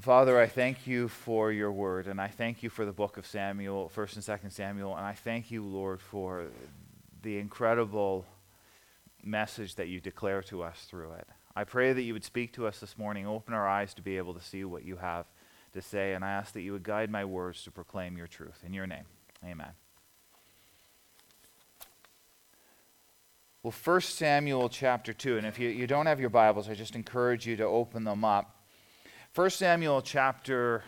Father, I thank you for your word, and I thank you for the book of Samuel, 1st and 2nd Samuel, and I thank you, Lord, for the incredible message that you declare to us through it. I pray that you would speak to us this morning, open our eyes to be able to see what you have to say, and I ask that you would guide my words to proclaim your truth. In your name, amen. Well, 1 Samuel chapter 2, and if you don't have your Bibles, I just encourage you to open them up. 1 Samuel chapter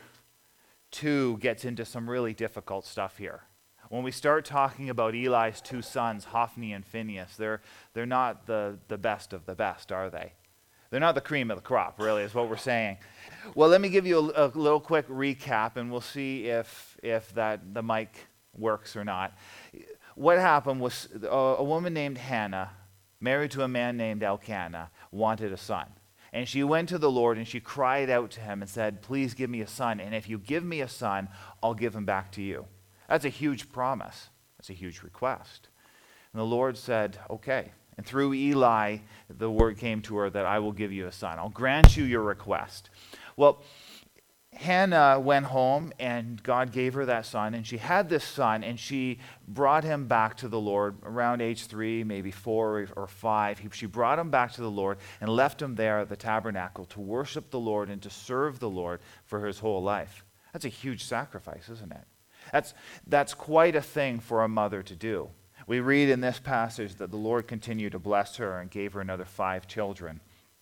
2 gets into some really difficult stuff here. When we start talking about Eli's two sons, Hophni and Phinehas, they're not the best of the best, are they? They're not the cream of the crop, really, is what we're saying. Well, let me give you a little quick recap, and we'll see if the mic works or not. What happened was a woman named Hannah, married to a man named Elkanah, wanted a son. And she went to the Lord and she cried out to him and said, "Please give me a son, and if you give me a son, I'll give him back to you." That's a huge promise. That's a huge request. And the Lord said, "Okay." And through Eli, the word came to her that I will give you a son. I'll grant you your request. Well, Hannah went home and God gave her that son, and she had this son, and she brought him back to the Lord around age 3, maybe 4 or 5. She brought him back to the Lord and left him there at the tabernacle to worship the Lord and to serve the Lord for his whole life. That's a huge sacrifice, isn't it? That's quite a thing for a mother to do. We read in this passage that the Lord continued to bless her and gave her another 5 children.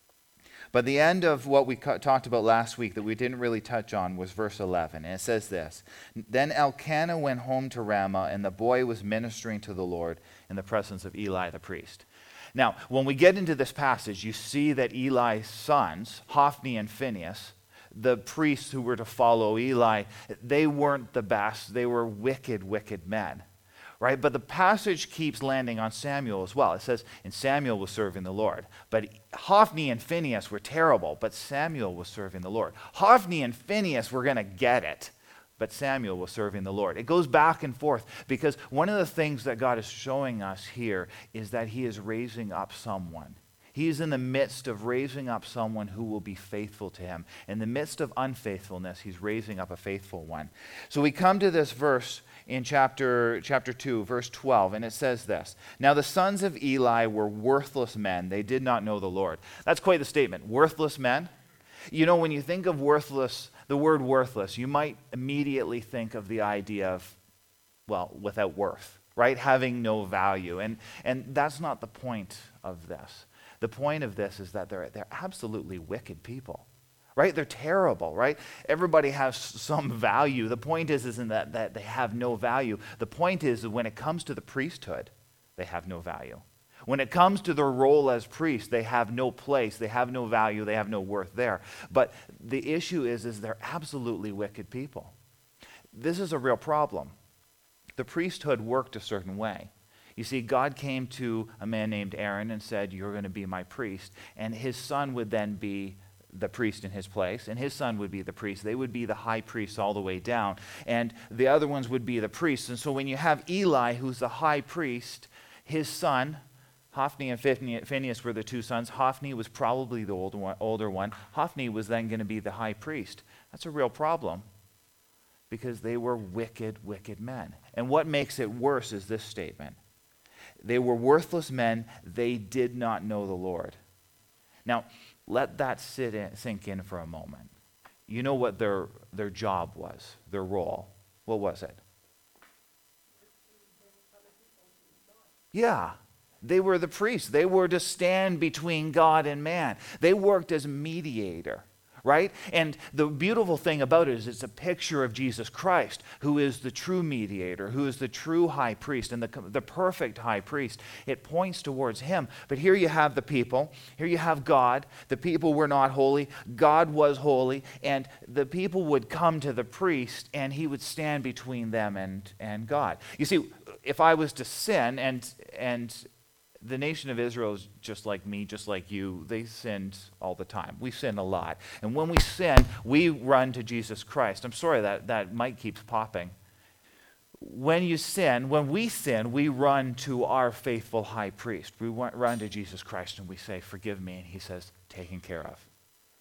But the end of what we talked about last week that we didn't really touch on was verse 11. And it says this: "Then Elkanah went home to Ramah, and the boy was ministering to the Lord in the presence of Eli the priest." Now, when we get into this passage, you see that Eli's sons, Hophni and Phinehas, the priests who were to follow Eli, they weren't the best. They were wicked, wicked men. Right? But the passage keeps landing on Samuel as well. It says, and Samuel was serving the Lord. But Hophni and Phinehas were terrible, but Samuel was serving the Lord. Hophni and Phinehas were going to get it, but Samuel was serving the Lord. It goes back and forth because one of the things that God is showing us here is that he is raising up someone. He is in the midst of raising up someone who will be faithful to him. In the midst of unfaithfulness, he's raising up a faithful one. So we come to this verse in chapter 2, verse 12, and it says this: "Now the sons of Eli were worthless men. They did not know the Lord." That's quite the statement. Worthless men. You know, when you think of worthless, the word worthless, you might immediately think of the idea of, well, without worth, right? Having no value. And that's not the point of this. The point of this is that they're absolutely wicked people, right? They're terrible, right? Everybody has some value. The point isn't that they have no value. The point is that when it comes to the priesthood, they have no value. When it comes to their role as priests, they have no place, they have no value, they have no worth there. But the issue is they're absolutely wicked people. This is a real problem. The priesthood worked a certain way. You see, God came to a man named Aaron and said, "You're going to be my priest." And his son would then be the priest in his place, and his son would be the priest. They would be the high priests all the way down, and the other ones would be the priests. And so when you have Eli, who's the high priest, his son, Hophni and Phinehas were the two sons. Hophni was probably the older one. Hophni was then going to be the high priest. That's a real problem because they were wicked, wicked men. And what makes it worse is this statement: they were worthless men. They did not know the Lord. Now, let that sink in for a moment. You know what their job was, their role. What was it? Yeah, they were the priests. They were to stand between God and man. They worked as mediator. Right? And the beautiful thing about it is it's a picture of Jesus Christ, who is the true mediator, who is the true high priest and the perfect high priest. It points towards him. But here you have the people. Here you have God. The people were not holy. God was holy. And the people would come to the priest, and he would stand between them and God. You see, if I was to sin, and the nation of Israel is just like me, just like you. They sinned all the time. We sin a lot. And when we sin, we run to Jesus Christ. I'm sorry that mic keeps popping. When we sin, we run to our faithful high priest. We run to Jesus Christ and we say, "Forgive me." And he says, "Taken care of."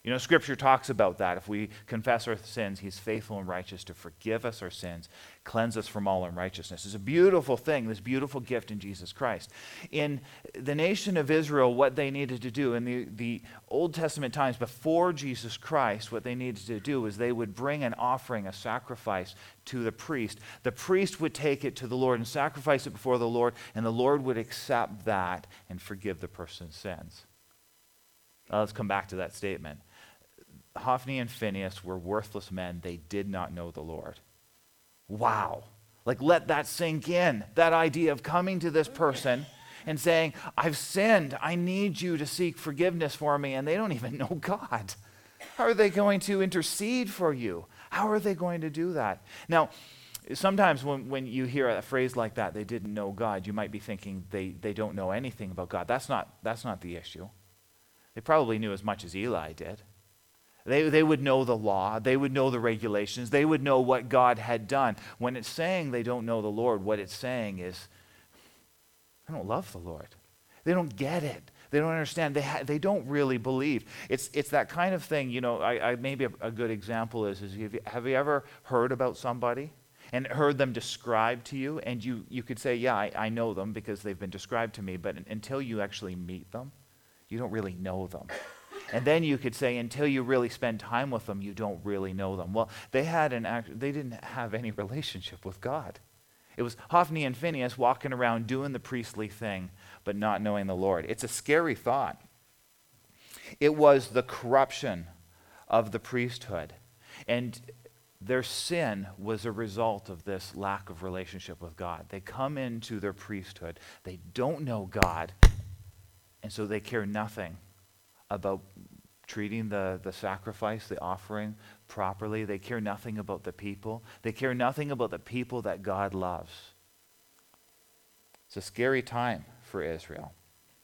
You know, Scripture talks about that. If we confess our sins, he's faithful and righteous to forgive us our sins, cleanse us from all unrighteousness. It's a beautiful thing, this beautiful gift in Jesus Christ. In the nation of Israel, what they needed to do in the Old Testament times before Jesus Christ, what they needed to do is they would bring an offering, a sacrifice to the priest. The priest would take it to the Lord and sacrifice it before the Lord, and the Lord would accept that and forgive the person's sins. Now let's come back to that statement. Hophni and Phinehas were worthless men. They did not know the Lord. Wow. Like, let that sink in. That idea of coming to this person and saying, I've sinned. I need you to seek forgiveness for me. And they don't even know God. How are they going to intercede for you? How are they going to do that? Now, sometimes when you hear a phrase like that, they didn't know God, you might be thinking they don't know anything about God. That's not the issue. They probably knew as much as Eli did. They would know the law. They would know the regulations. They would know what God had done. When it's saying they don't know the Lord, what it's saying is, they don't love the Lord. They don't get it. They don't understand. They don't really believe. It's that kind of thing. You know, maybe a good example is have you ever heard about somebody and heard them described to you, and you could say, yeah, I know them because they've been described to me, but until you actually meet them, you don't really know them. And then you could say, until you really spend time with them, you don't really know them. Well, they didn't have any relationship with God. It was Hophni and Phinehas walking around doing the priestly thing, but not knowing the Lord. It's a scary thought. It was the corruption of the priesthood. And their sin was a result of this lack of relationship with God. They come into their priesthood. They don't know God, and so they care nothing about treating the sacrifice, the offering properly. They care nothing about the people. They care nothing about the people that God loves. It's a scary time for Israel.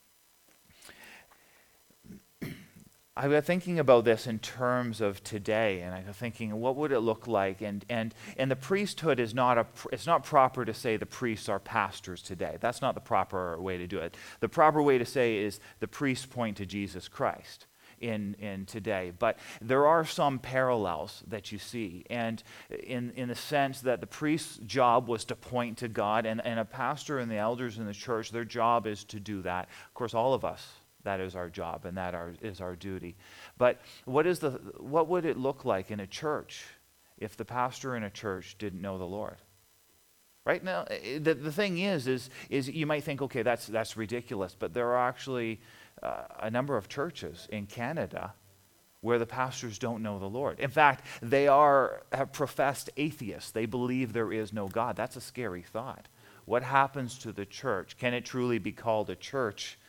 I was thinking about this in terms of today, and I was thinking, what would it look like? And the priesthood is it's not proper to say the priests are pastors today. That's not the proper way to do it. The proper way to say is the priests point to Jesus Christ in today. But there are some parallels that you see, and in the sense that the priest's job was to point to God, and a pastor and the elders in the church, their job is to do that. Of course, all of us, that is our job, and is our duty. But what would it look like in a church if the pastor in a church didn't know the Lord? Right now, the thing is you might think, okay, that's ridiculous, but there are actually a number of churches in Canada where the pastors don't know the Lord. In fact, they have professed atheists. They believe there is no God. That's a scary thought. What happens to the church? Can it truly be called a church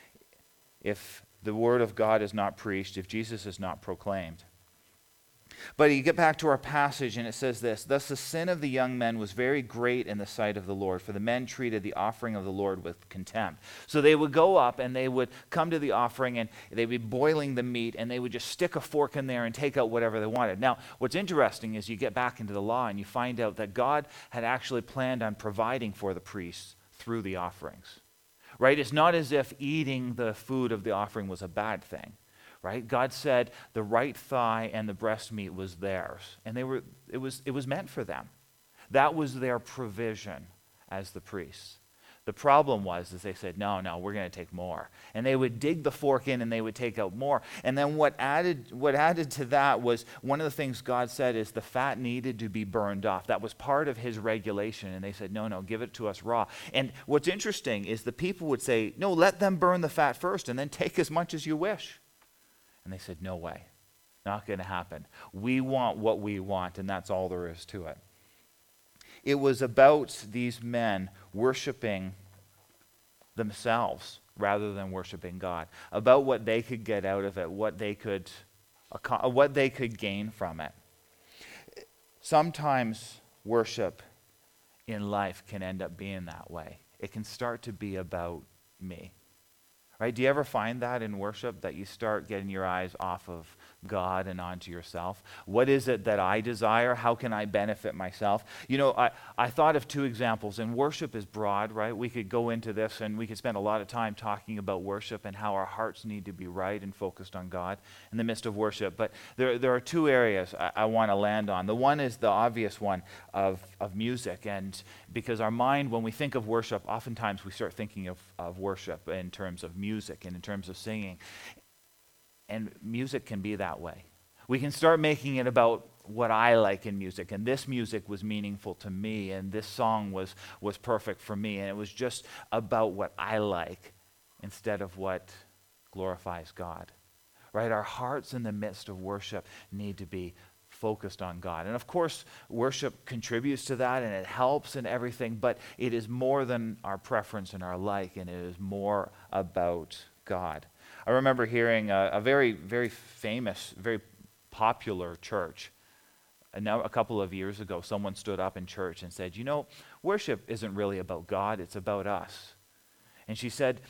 if the word of God is not preached, if Jesus is not proclaimed? But you get back to our passage, and it says this: Thus the sin of the young men was very great in the sight of the Lord, for the men treated the offering of the Lord with contempt. So they would go up, and they would come to the offering, and they'd be boiling the meat, and they would just stick a fork in there and take out whatever they wanted. Now, what's interesting is you get back into the law, and you find out that God had actually planned on providing for the priests through the offerings. Right? It's not as if eating the food of the offering was a bad thing. Right? God said the right thigh and the breast meat was theirs, and it was meant for them. That was their provision as the priests. The problem was they said, no, we're going to take more. And they would dig the fork in and they would take out more. And then what added to that was, one of the things God said is the fat needed to be burned off. That was part of his regulation. And they said, no, give it to us raw. And what's interesting is the people would say, no, let them burn the fat first and then take as much as you wish. And they said, no way, not going to happen. We want what we want, and that's all there is to it. It was about these men worshiping themselves rather than worshiping God, about what they could get out of it, what they could gain from it. Sometimes worship in life can end up being that way. It can start to be about me. Right? Do you ever find that in worship, that you start getting your eyes off of God and onto yourself? What is it that I desire? How can I benefit myself? You know, I thought of two examples, and worship is broad, right? We could go into this and we could spend a lot of time talking about worship and how our hearts need to be right and focused on God in the midst of worship. But there are two areas I want to land on. The one is the obvious one of music, and because our mind, when we think of worship, oftentimes we start thinking of worship in terms of music and in terms of singing. And music can be that way. We can start making it about what I like in music, and this music was meaningful to me, and this song was perfect for me, and it was just about what I like instead of what glorifies God. Right? Our hearts in the midst of worship need to be focused on God. And of course, worship contributes to that, and it helps and everything, but it is more than our preference and our like, and it is more about God. I remember hearing a very, very famous, very popular church. And now, a couple of years ago, someone stood up in church and said, you know, worship isn't really about God, it's about us. And she said,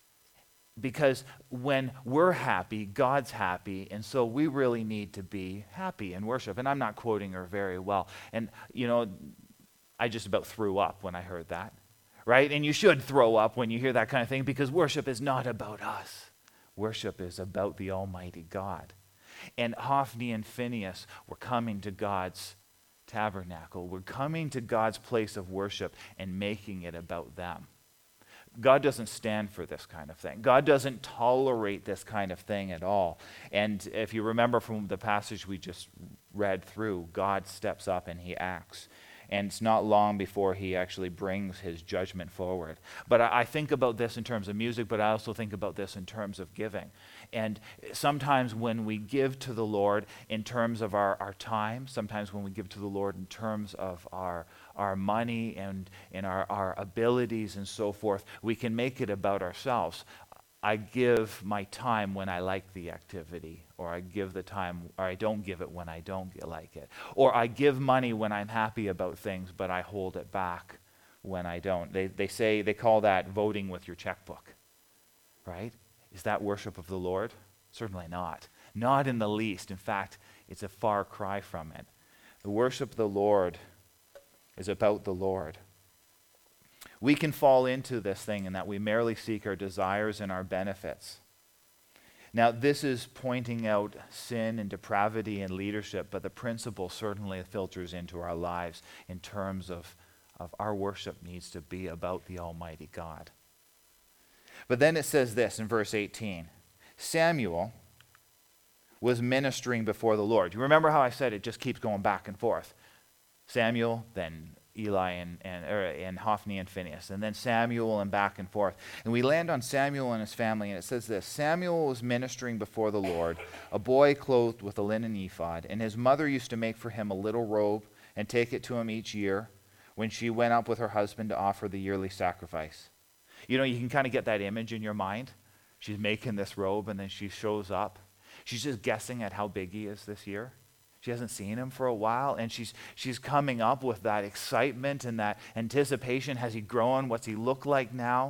because when we're happy, God's happy, and so we really need to be happy in worship. And I'm not quoting her very well. And, you know, I just about threw up when I heard that, right? And you should throw up when you hear that kind of thing, because worship is not about us. Worship is about the Almighty God. And Hophni and Phinehas were coming to God's tabernacle. We're coming to God's place of worship and making it about them. God doesn't stand for this kind of thing. God doesn't tolerate this kind of thing at all. And if you remember from the passage we just read through, God steps up and he acts. And it's not long before he actually brings his judgment forward. But I think about this in terms of music, but I also think about this in terms of giving. And sometimes when we give to the Lord in terms of our time, sometimes when we give to the Lord in terms of our money and our abilities and so forth, we can make it about ourselves. I give my time when I like the activity, or I give the time, or I don't give it when I don't like it. Or I give money when I'm happy about things, but I hold it back when I don't. They call that voting with your checkbook, right? Is that worship of the Lord? Certainly not. Not in the least. In fact, it's a far cry from it. The worship of the Lord is about the Lord. We can fall into this thing in that we merely seek our desires and our benefits. Now, this is pointing out sin and depravity in leadership, but the principle certainly filters into our lives in terms of our worship needs to be about the Almighty God. But then it says this in verse 18, Samuel was ministering before the Lord. You remember how I said it just keeps going back and forth? Samuel, then Eli and Hophni and Phinehas, and then Samuel and back and forth. And we land on Samuel and his family, and it says this, Samuel was ministering before the Lord, a boy clothed with a linen ephod, and his mother used to make for him a little robe and take it to him each year when she went up with her husband to offer the yearly sacrifice. You know, you can kind of get that image in your mind. She's making this robe, and then she shows up. She's just guessing at how big he is this year. She hasn't seen him for a while, and she's coming up with that excitement and that anticipation. Has he grown? What's he look like now?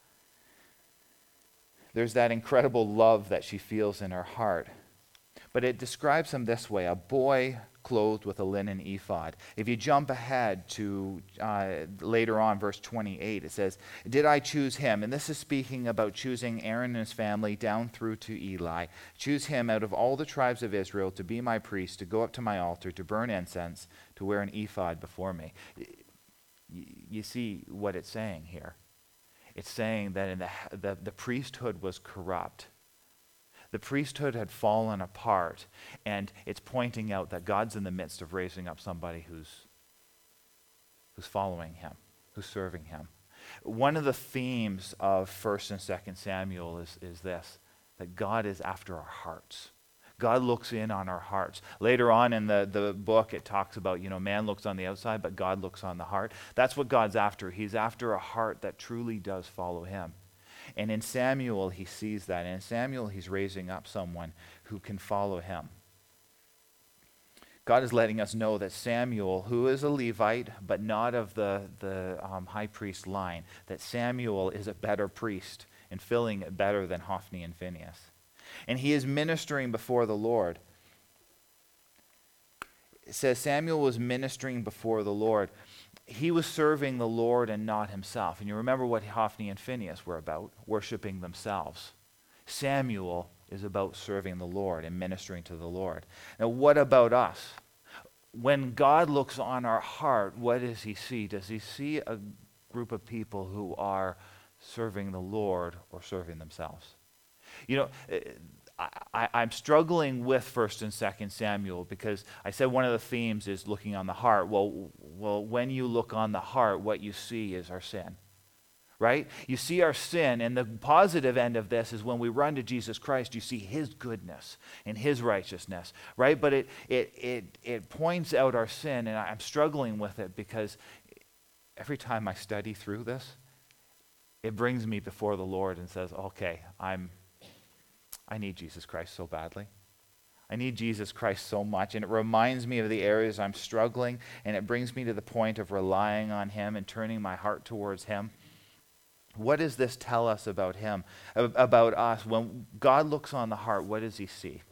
There's that incredible love that she feels in her heart. But it describes him this way, a boy clothed with a linen ephod. If you jump ahead to later on, verse 28, it says, did I choose him? And this is speaking about choosing Aaron and his family down through to Eli. Choose him out of all the tribes of Israel to be my priest, to go up to my altar, to burn incense, to wear an ephod before me. You see what it's saying here. It's saying that the priesthood was corrupt. The priesthood had fallen apart, and it's pointing out that God's in the midst of raising up somebody who's following him, who's serving him. One of the themes of 1st and 2nd Samuel is this, that God is after our hearts. God looks in on our hearts. Later on in the book, it talks about, man looks on the outside, but God looks on the heart. That's what God's after. He's after a heart that truly does follow him. And in Samuel, he sees that. And in Samuel, he's raising up someone who can follow him. God is letting us know that Samuel, who is a Levite, but not of the high priest line, that Samuel is a better priest and filling it better than Hophni and Phinehas. And he is ministering before the Lord. It says Samuel was ministering before the Lord. He was serving the Lord and not himself. And you remember what Hophni and Phinehas were about, worshiping themselves. Samuel is about serving the Lord and ministering to the Lord. Now, what about us? When God looks on our heart, what does he see? Does he see a group of people who are serving the Lord or serving themselves? You know, I'm struggling with 1st and 2nd Samuel because I said one of the themes is looking on the heart. Well, when you look on the heart, what you see is our sin, right? You see our sin, and the positive end of this is when we run to Jesus Christ, you see his goodness and his righteousness, right? But it points out our sin, and I'm struggling with it because every time I study through this, it brings me before the Lord and says, okay, I need Jesus Christ so badly. I need Jesus Christ so much, and it reminds me of the areas I'm struggling, and it brings me to the point of relying on him and turning my heart towards him. What does this tell us about him, about us? When God looks on the heart, what does he see?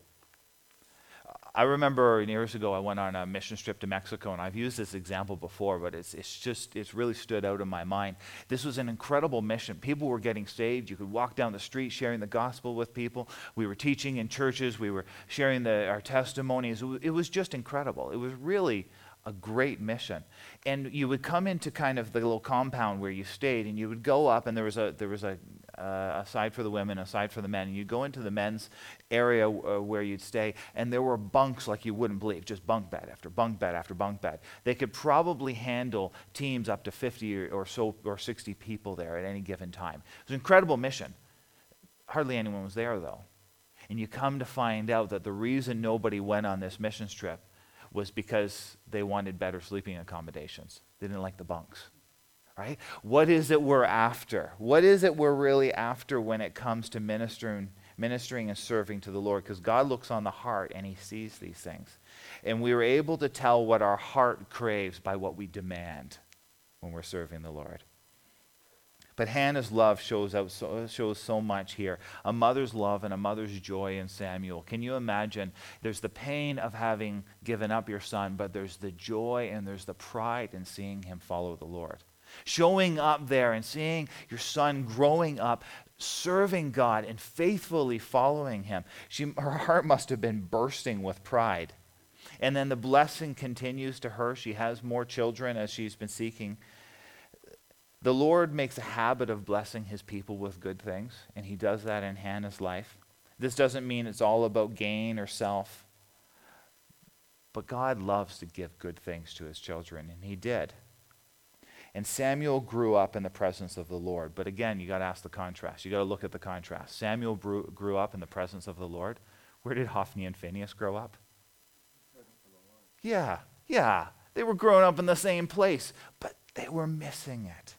I remember years ago I went on a mission trip to Mexico, and I've used this example before, but it's really stood out in my mind. This was an incredible mission. People were getting saved. You could walk down the street sharing the gospel with people. We were teaching in churches. We were sharing our testimonies. It was just incredible. It was really a great mission. And you would come into kind of the little compound where you stayed, and you would go up, and there was a side for the women, a side for the men, and you'd go into the men's area where you'd stay, and there were bunks like you wouldn't believe, just bunk bed after bunk bed after bunk bed. They could probably handle teams up to 50 or 60 people there at any given time. It was an incredible mission. Hardly anyone was there, though. And you come to find out that the reason nobody went on this missions trip was because they wanted better sleeping accommodations. They didn't like the bunks. Right? What is it we're after? What is it we're really after when it comes to ministering and serving to the Lord? Because God looks on the heart and he sees these things. And we are able to tell what our heart craves by what we demand when we're serving the Lord. But Hannah's love shows so much here. A mother's love and a mother's joy in Samuel. Can you imagine? There's the pain of having given up your son, but there's the joy and there's the pride in seeing him follow the Lord. Showing up there and seeing your son growing up, serving God and faithfully following him. Her heart must have been bursting with pride. And then the blessing continues to her. She has more children as she's been seeking. The Lord makes a habit of blessing his people with good things, and he does that in Hannah's life. This doesn't mean it's all about gain or self, but God loves to give good things to his children, and he did. And Samuel grew up in the presence of the Lord. But again, you got to ask the contrast. You got to look at the contrast. Samuel grew up in the presence of the Lord. Where did Hophni and Phinehas grow up? Yeah. They were growing up in the same place, but they were missing it.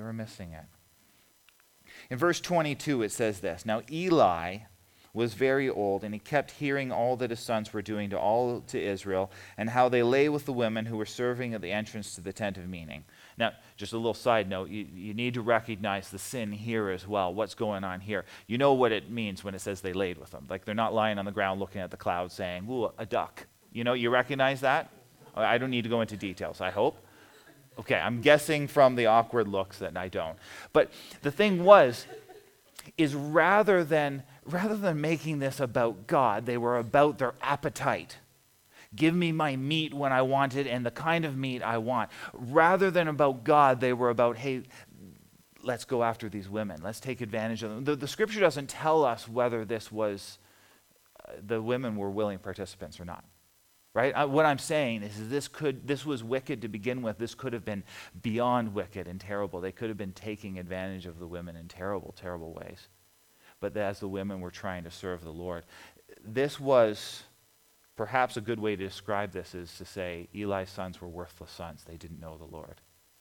In verse 22, it says this. Now Eli was very old, and he kept hearing all that his sons were doing to Israel, and how they lay with the women who were serving at the entrance to the tent of meeting. Now, just a little side note, you need to recognize the sin here as well. What's going on here? You know what it means when it says they laid with them. Like they're not lying on the ground looking at the clouds saying, ooh, a duck. You recognize that? I don't need to go into details, I hope. Okay, I'm guessing from the awkward looks that I don't. But the thing is rather than making this about God, they were about their appetite. Give me my meat when I want it and the kind of meat I want. Rather than about God, they were about, hey, let's go after these women. Let's take advantage of them. The scripture doesn't tell us whether this was, the women were willing participants or not. Right? What I'm saying is this was wicked to begin with. This could have been beyond wicked and terrible. They could have been taking advantage of the women in terrible, terrible ways. But as the women were trying to serve the Lord, this was perhaps a good way to describe this is to say Eli's sons were worthless sons. They didn't know the Lord.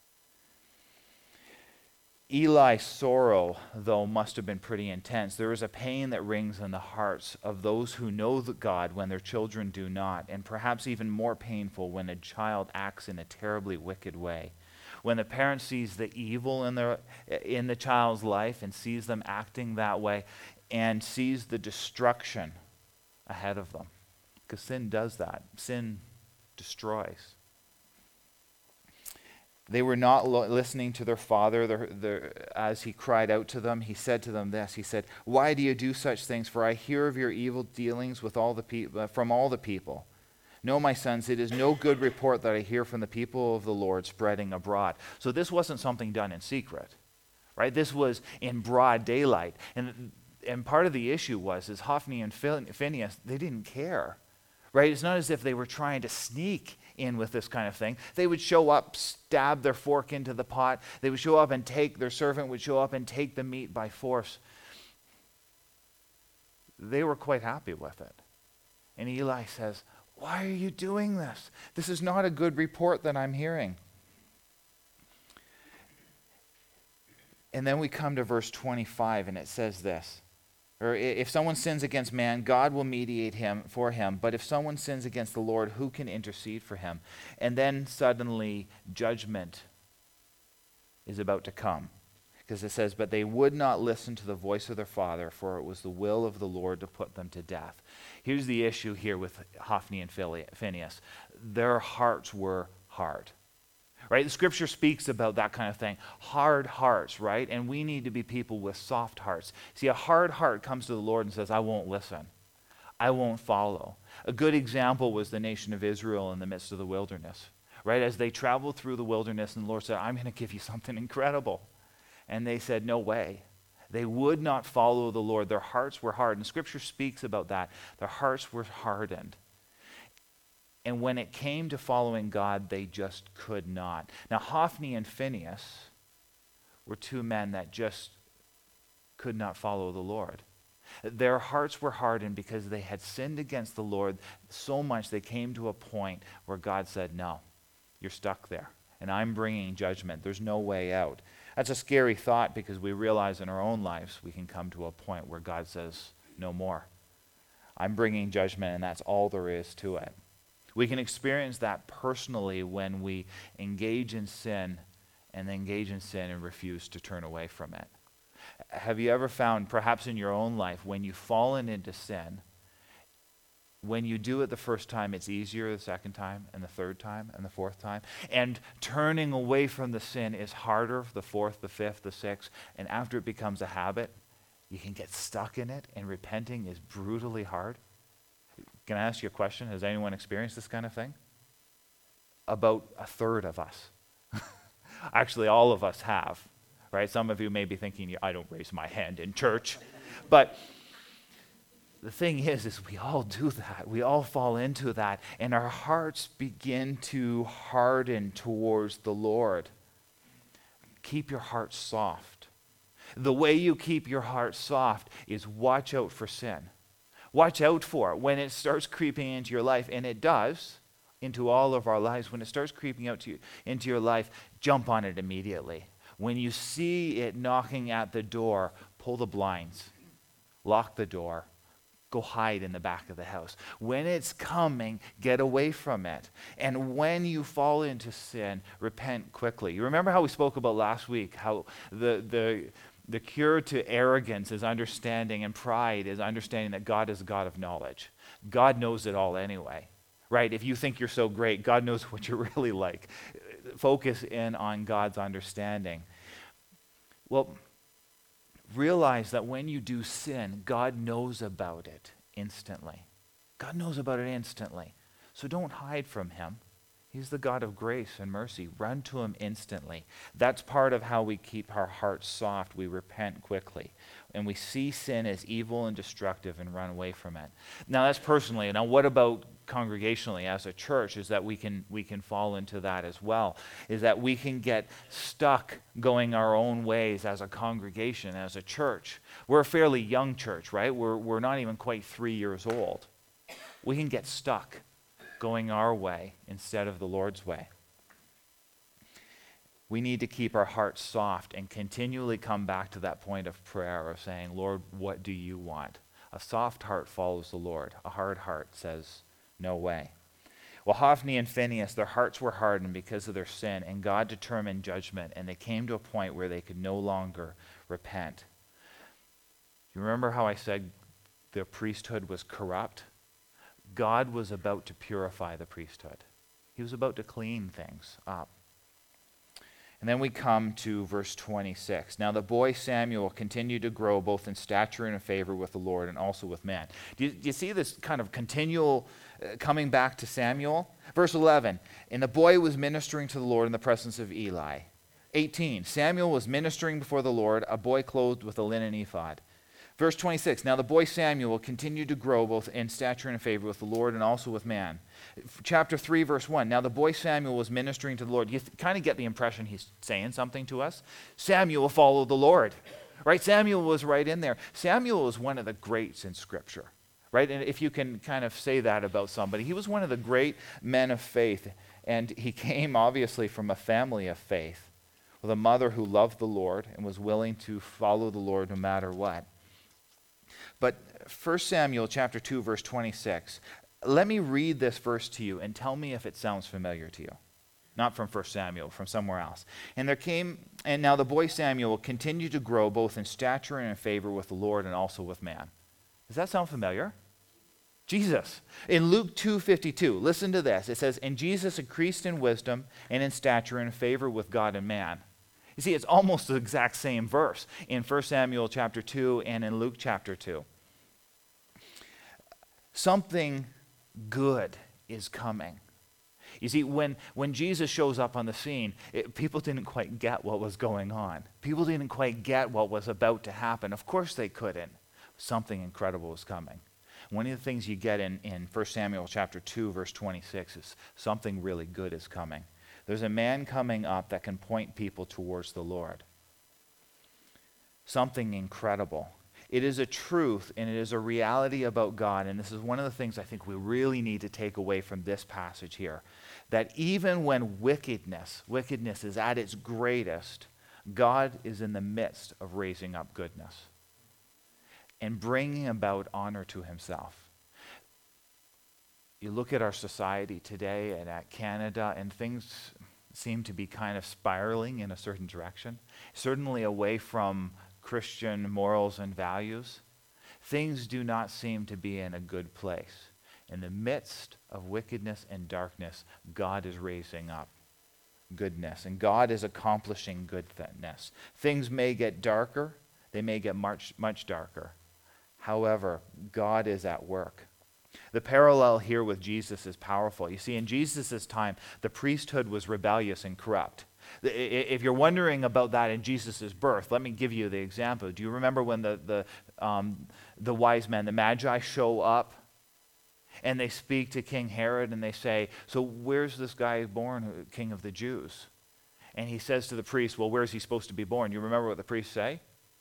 Eli's sorrow, though, must have been pretty intense. There is a pain that rings in the hearts of those who know God when their children do not, and perhaps even more painful when a child acts in a terribly wicked way. when the parent sees the evil in the child's life and sees them acting that way and sees the destruction ahead of them. Because sin does that. Sin destroys. They were not listening to their father as he cried out to them. He said to them this. He said, "Why do you do such things? For I hear of your evil dealings with from all the people. No, my sons, it is no good report that I hear from the people of the Lord spreading abroad." So this wasn't something done in secret, right? This was in broad daylight. And part of the issue is Hophni and Phinehas, they didn't care, right? It's not as if they were trying to sneak in with this kind of thing. They would show up, stab their fork into the pot. They would show up and their servant would show up and take the meat by force. They were quite happy with it. And Eli says, "Why are you doing this? This is not a good report that I'm hearing." And then we come to verse 25, and it says this. Or if someone sins against man, God will mediate for him. But if someone sins against the Lord, who can intercede for him? And then suddenly judgment is about to come. Because it says, "But they would not listen to the voice of their father, for it was the will of the Lord to put them to death." Here's the issue here with Hophni and Phinehas. Their hearts were hard. Right? The scripture speaks about that kind of thing. Hard hearts, right? And we need to be people with soft hearts. See, a hard heart comes to the Lord and says, "I won't listen. I won't follow." A good example was the nation of Israel in the midst of the wilderness. Right? As they traveled through the wilderness, and the Lord said, "I'm going to give you something incredible." And they said, "No way." They would not follow the Lord. Their hearts were hard. And scripture speaks about that. Their hearts were hardened. And when it came to following God, they just could not. Now, Hophni and Phinehas were two men that just could not follow the Lord. Their hearts were hardened because they had sinned against the Lord so much they came to a point where God said, "No, you're stuck there, and I'm bringing judgment. There's no way out." That's a scary thought because we realize in our own lives we can come to a point where God says, "No more. I'm bringing judgment," and that's all there is to it. We can experience that personally when we engage in sin and refuse to turn away from it. Have you ever found, perhaps in your own life, when you've fallen into sin, when you do it the first time, it's easier the second time and the third time and the fourth time? And turning away from the sin is harder the fourth, the fifth, the sixth, and after it becomes a habit, you can get stuck in it, and repenting is brutally hard. Can I ask you a question? Has anyone experienced this kind of thing? About a third of us. Actually, all of us have, right? Some of you may be thinking, "I don't raise my hand in church." But the thing is we all do that. We all fall into that, and our hearts begin to harden towards the Lord. Keep your heart soft. The way you keep your heart soft is watch out for sin. Watch out for it when it starts creeping into your life, and it does, into all of our lives. When it starts creeping into your life, jump on it immediately. When you see it knocking at the door, pull the blinds, lock the door, go hide in the back of the house. When it's coming, get away from it. And when you fall into sin, repent quickly. You remember how we spoke about last week, how the cure to arrogance is understanding, and pride is understanding that God is a God of knowledge. God knows it all anyway, right? If you think you're so great, God knows what you're really like. Focus in on God's understanding. Well, realize that when you do sin, God knows about it instantly. God knows about it instantly. So don't hide from him. He's the God of grace and mercy. Run to him instantly. That's part of how we keep our hearts soft. We repent quickly. And we see sin as evil and destructive and run away from it. Now that's personally. Now what about congregationally as a church? Is that we can fall into that as well. Is that we can get stuck going our own ways as a congregation, as a church. We're a fairly young church, right? We're not even quite 3 years old. We can get stuck going our way instead of the Lord's way. We need to keep our hearts soft and continually come back to that point of prayer of saying, "Lord, what do you want?" A soft heart follows the Lord. A hard heart says, "No way." Well, Hophni and Phinehas, their hearts were hardened because of their sin, and God determined judgment, and they came to a point where they could no longer repent. You remember how I said the priesthood was corrupt? God was about to purify the priesthood. He was about to clean things up. And then we come to verse 26. Now the boy Samuel continued to grow both in stature and in favor with the Lord and also with man. Do you see this kind of continual coming back to Samuel? Verse 11, and the boy was ministering to the Lord in the presence of Eli. 18, Samuel was ministering before the Lord, a boy clothed with a linen ephod. Verse 26, now the boy Samuel continued to grow both in stature and in favor with the Lord and also with man. Chapter 3, verse 1, now the boy Samuel was ministering to the Lord. You kind of get the impression he's saying something to us. Samuel followed the Lord, right? Samuel was right in there. Samuel was one of the greats in Scripture, right? And if you can kind of say that about somebody, he was one of the great men of faith, and he came obviously from a family of faith with a mother who loved the Lord and was willing to follow the Lord no matter what. But 1 Samuel chapter 2, verse 26, let me read this verse to you and tell me if it sounds familiar to you. Not from 1 Samuel, from somewhere else. And now the boy Samuel continued to grow both in stature and in favor with the Lord and also with man. Does that sound familiar? Jesus. In Luke 2:52, listen to this. It says, and Jesus increased in wisdom and in stature and in favor with God and man. You see, it's almost the exact same verse in 1 Samuel chapter 2 and in Luke chapter 2. Something good is coming. You see, when Jesus shows up on the scene, people didn't quite get what was going on. People didn't quite get what was about to happen. Of course they couldn't. Something incredible was coming. One of the things you get in 1 Samuel chapter 2, verse 26 is something really good is coming. There's a man coming up that can point people towards the Lord. Something incredible. It is a truth and it is a reality about God, and this is one of the things I think we really need to take away from this passage here, that even when wickedness is at its greatest, God is in the midst of raising up goodness and bringing about honor to himself. You look at our society today and at Canada, and things seem to be kind of spiraling in a certain direction, certainly away from Christian morals and values. Things do not seem to be in a good place. In the midst of wickedness and darkness, God is raising up goodness, and God is accomplishing goodness. Things may get darker, they may get much, much darker. However, God is at work. The parallel here with Jesus is powerful. You see, in Jesus' time, the priesthood was rebellious and corrupt. If you're wondering about that in Jesus' birth, let me give you the example. Do you remember when the wise men, the Magi, show up and they speak to King Herod and they say, so where's this guy born, king of the Jews? And he says to the priest, well, where's he supposed to be born? You remember what the priests say?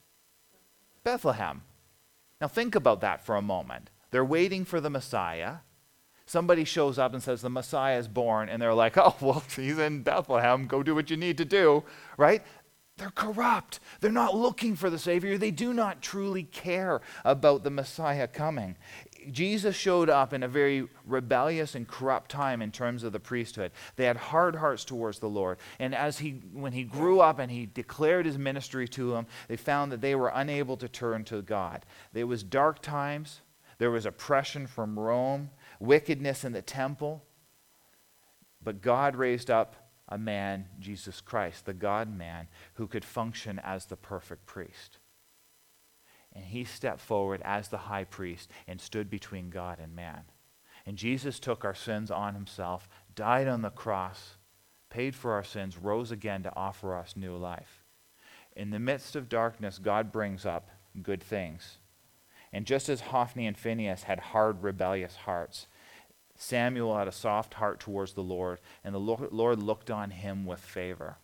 Bethlehem. Now think about that for a moment. They're waiting for the Messiah. Somebody shows up and says the Messiah is born, and they're like, oh, well, he's in Bethlehem. Go do what you need to do, right? They're corrupt. They're not looking for the Savior. They do not truly care about the Messiah coming. Jesus showed up in a very rebellious and corrupt time in terms of the priesthood. They had hard hearts towards the Lord. And when he grew up and he declared his ministry to them, they found that they were unable to turn to God. There was dark times. There was oppression from Rome, wickedness in the temple. But God raised up a man, Jesus Christ, the God-man, who could function as the perfect priest. And he stepped forward as the high priest and stood between God and man. And Jesus took our sins on himself, died on the cross, paid for our sins, rose again to offer us new life. In the midst of darkness, God brings up good things. And just as Hophni and Phinehas had hard, rebellious hearts, Samuel had a soft heart towards the Lord, and the Lord looked on him with favor.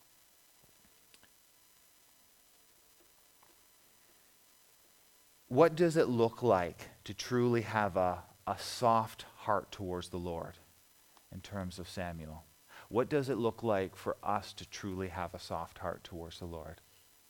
What does it look like to truly have a soft heart towards the Lord in terms of Samuel? What does it look like for us to truly have a soft heart towards the Lord?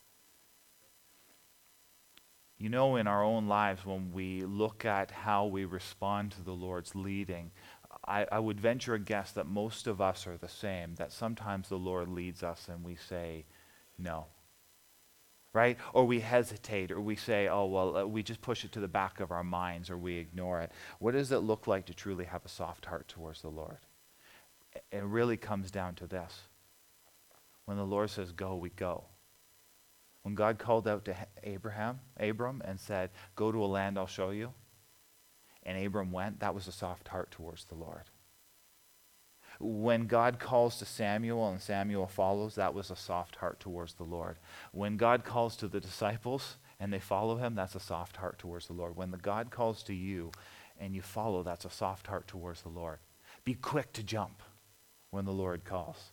You know, in our own lives, when we look at how we respond to the Lord's leading, I would venture a guess that most of us are the same, that sometimes the Lord leads us and we say no. Right? Or we hesitate, or we say, oh, well, we just push it to the back of our minds, or we ignore it. What does it look like to truly have a soft heart towards the Lord? It really comes down to this. When the Lord says go, we go. When God called out to Abram, and said, go to a land I'll show you, and Abram went, that was a soft heart towards the Lord. When God calls to Samuel and Samuel follows, that was a soft heart towards the Lord. When God calls to the disciples and they follow him, that's a soft heart towards the Lord. When the God calls to you and you follow, that's a soft heart towards the Lord. Be quick to jump when the Lord calls.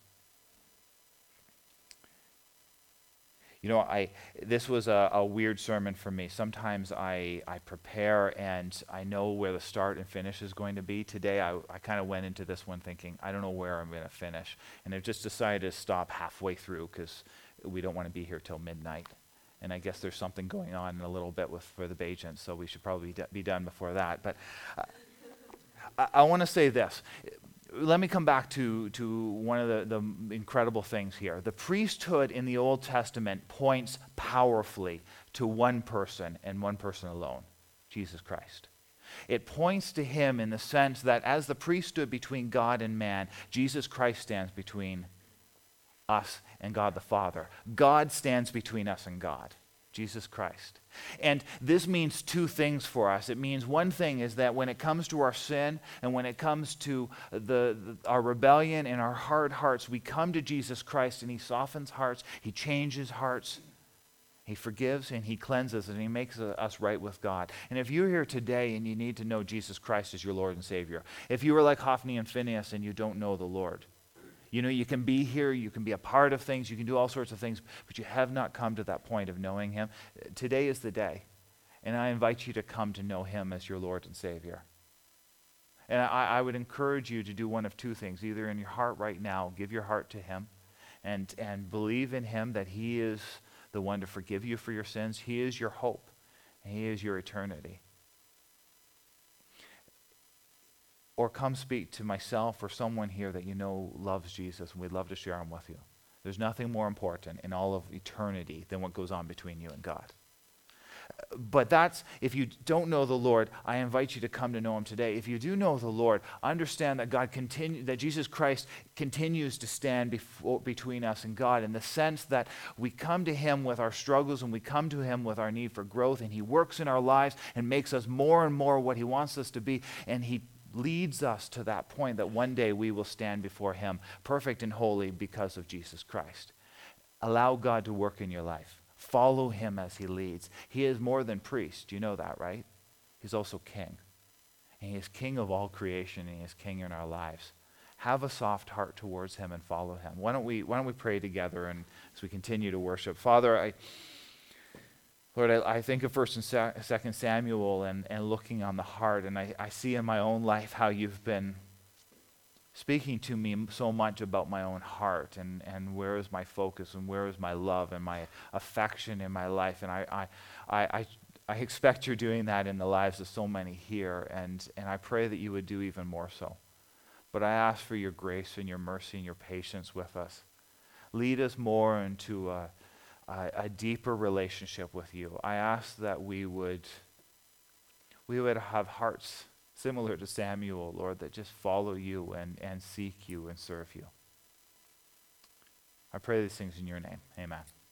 You know, this was a weird sermon for me. Sometimes I prepare and I know where the start and finish is going to be. Today I kind of went into this one thinking, I don't know where I'm going to finish. And I've just decided to stop halfway through because we don't want to be here till midnight. And I guess there's something going on in a little bit for the Bajents, so we should probably be done before that. But I want to say this. Let me come back to one of the incredible things here. The priesthood in the Old Testament points powerfully to one person and one person alone, Jesus Christ. It points to him in the sense that as the priest stood between God and man, Jesus Christ stands between us and God the Father. God stands between us and God. Jesus Christ. And this means two things for us. It means one thing is that when it comes to our sin and when it comes to our rebellion and our hard hearts, we come to Jesus Christ and he softens hearts, he changes hearts, he forgives and he cleanses and he makes us right with God. And if you're here today and you need to know Jesus Christ as your Lord and Savior, if you were like Hophni and Phinehas and you don't know the Lord, you know, you can be here, you can be a part of things, you can do all sorts of things, but you have not come to that point of knowing him. Today is the day, and I invite you to come to know him as your Lord and Savior. And I would encourage you to do one of two things. Either in your heart right now, give your heart to him, and believe in him that he is the one to forgive you for your sins. He is your hope, and he is your eternity. Or come speak to myself or someone here that you know loves Jesus, and we'd love to share him with you. There's nothing more important in all of eternity than what goes on between you and God. But if you don't know the Lord, I invite you to come to know him today. If you do know the Lord, understand that that Jesus Christ continues to stand between us and God, in the sense that we come to him with our struggles and we come to him with our need for growth, and he works in our lives and makes us more and more what he wants us to be, and he leads us to that point that one day we will stand before him perfect and holy because of Jesus Christ. Allow God to work in your life. Follow him as he leads. He is more than priest. You know that, right? He's also king. And he is king of all creation, and he is king in our lives. Have a soft heart towards him and follow him. Why don't we pray together and as we continue to worship? Father, Lord, I think of 1st and 2nd Samuel and looking on the heart, and I see in my own life how you've been speaking to me so much about my own heart and where is my focus and where is my love and my affection in my life. And I expect you're doing that in the lives of so many here, and I pray that you would do even more so. But I ask for your grace and your mercy and your patience with us. Lead us more into a deeper relationship with you. I ask that we would have hearts similar to Samuel, Lord, that just follow you and seek you and serve you. I pray these things in your name. Amen.